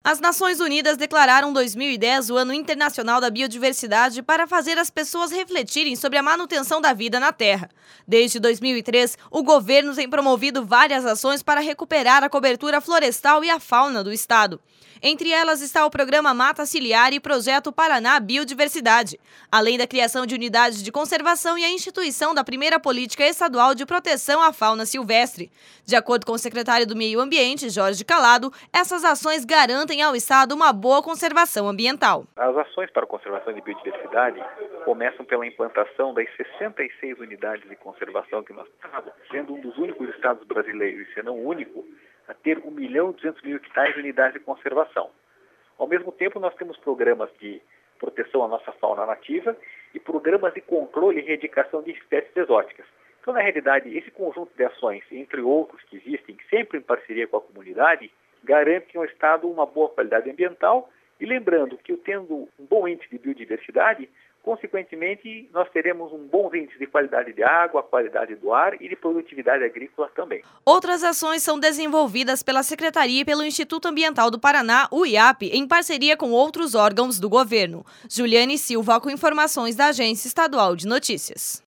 As Nações Unidas declararam 2010 o Ano Internacional da Biodiversidade para fazer as pessoas refletirem sobre a manutenção da vida na Terra. Desde 2003, o governo tem promovido várias ações para recuperar a cobertura florestal e a fauna do estado. Entre elas está o programa Mata Ciliar e o projeto Paraná Biodiversidade, além da criação de unidades de conservação e a instituição da primeira política estadual de proteção à fauna silvestre. De acordo com o secretário do Meio Ambiente, Jorge Calado, essas ações garantem ao estado uma boa conservação ambiental. As ações para a conservação de biodiversidade começam pela implantação das 66 unidades de conservação que nós temos, sendo um dos únicos estados brasileiros, e se não o único, a ter 1.200.000 hectares de unidades de conservação. Ao mesmo tempo, nós temos programas de proteção à nossa fauna nativa e programas de controle e erradicação de espécies exóticas. Então, na realidade, esse conjunto de ações, entre outros que existem, sempre em parceria com a comunidade, garante ao Estado uma boa qualidade ambiental e lembrando que, tendo um bom índice de biodiversidade, consequentemente, nós teremos um bom índice de qualidade de água, qualidade do ar e de produtividade agrícola também. Outras ações são desenvolvidas pela Secretaria e pelo Instituto Ambiental do Paraná, o IAP, em parceria com outros órgãos do governo. Juliane Silva, com informações da Agência Estadual de Notícias.